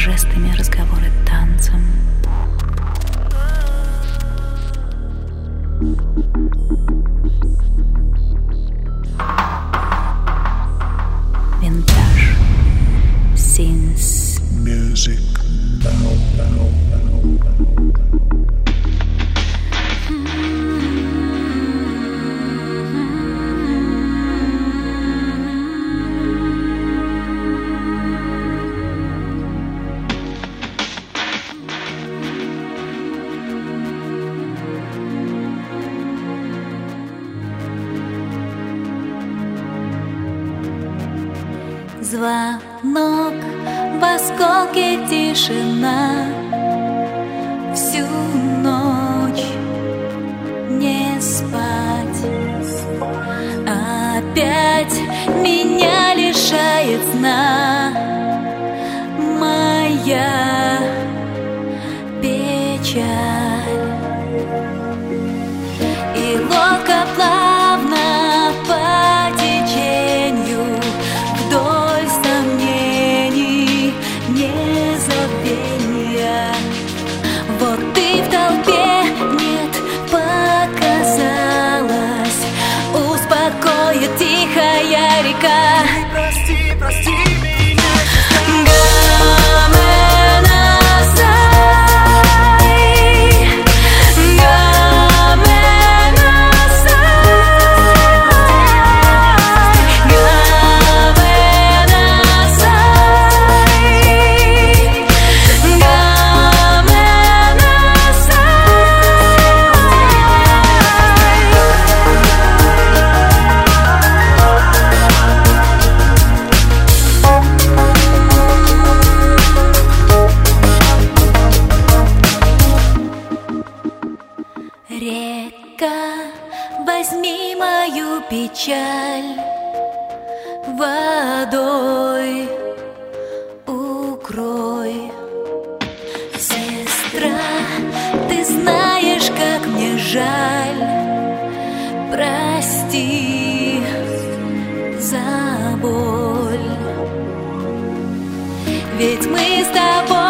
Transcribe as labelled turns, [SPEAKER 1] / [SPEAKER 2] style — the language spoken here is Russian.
[SPEAKER 1] жестами, разговоры танцем. Винтаж, синс,
[SPEAKER 2] music.
[SPEAKER 1] Звонок, в осколке тишина, всю ночь не спать. Опять меня лишает сна моя печаль. И лодка плавно по течению вдоль сомнений, незабвения. Вот ты в толпе, нет, показалось, успокоит тихая река.
[SPEAKER 2] Прости, прости меня.
[SPEAKER 1] Река, возьми мою печаль, водой укрой. Сестра, ты знаешь, как мне жаль, прости за боль. Ведь мы с тобой